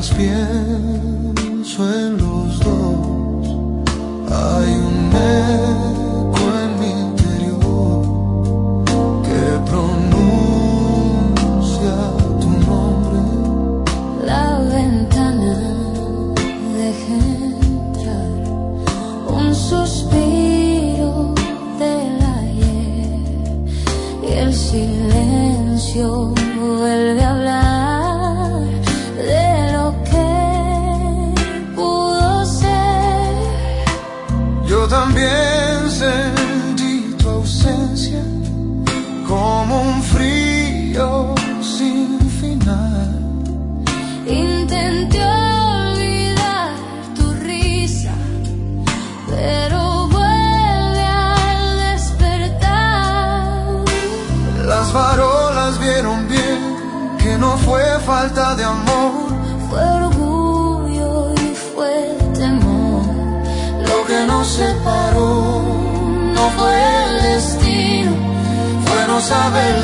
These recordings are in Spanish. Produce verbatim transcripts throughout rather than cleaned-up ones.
más pienso en los dos, hay un eco en mi interior que pronuncia tu nombre. La ventana deja entrar un suspiro del ayer y el silencio vuelve a hablar de lo que pudo ser. Yo también sentí tu ausencia como un frío sin final. Intenté olvidar tu risa, pero vuelve al despertar. Las farolas vieron bien que no fue falta de amor, Fue orgullo y fue temor. lo que nos separó no fue el destino, fue no saber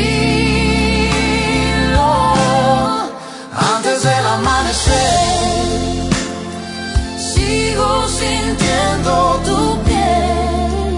decirlo antes del amanecer. Sigo sintiendo tu piel,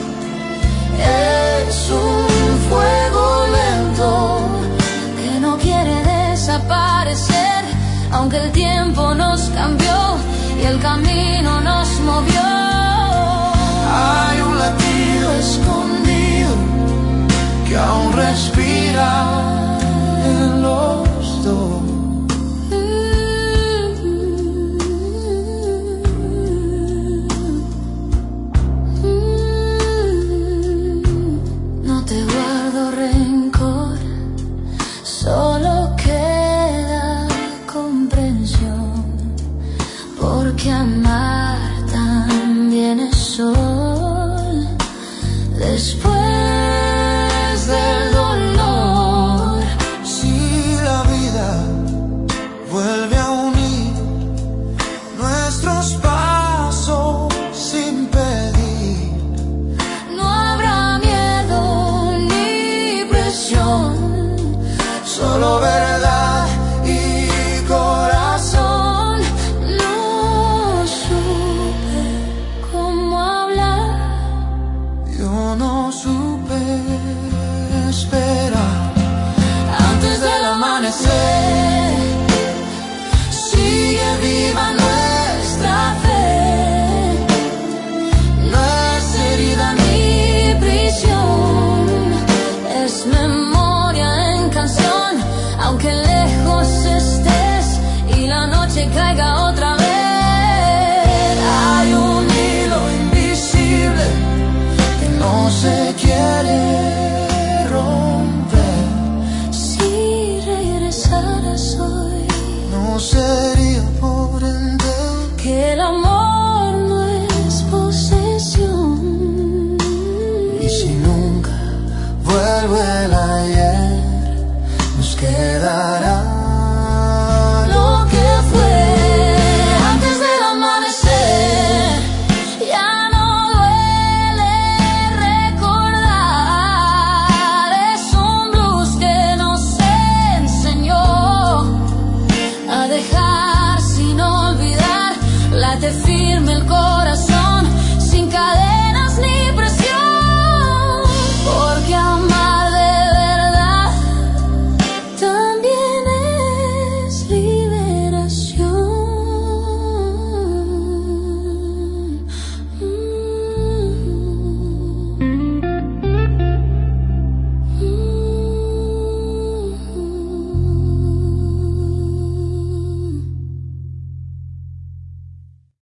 Es un fuego lento que no quiere desaparecer, aunque el tiempo nos cambió y el camino nos movió. Hay un latido escondido que aún respira en los dos. No te guardo rencor, solo queda comprensión, porque amar también es sol después del dolor. Si la vida vuelve a unir nuestros pasos sin pedir, No habrá miedo ni presión, solo verdad y corazón. no supe cómo hablar. Yo no supe esperar antes del amanecer. Sigue viva nuestra fe, no es herida ni prisión, es memoria en canción, aunque lejos estés y la noche caiga otra vez. Hay un hilo invisible que no se quiere romper. Si regresaras hoy, No sería por entender que el amor no es posesión. y si nunca vuelve el ayer, nos quedará Lo que fue antes del amanecer ya no duele recordar. Es un blues que nos enseñó a dejar sin olvidar. Late firme el corazón.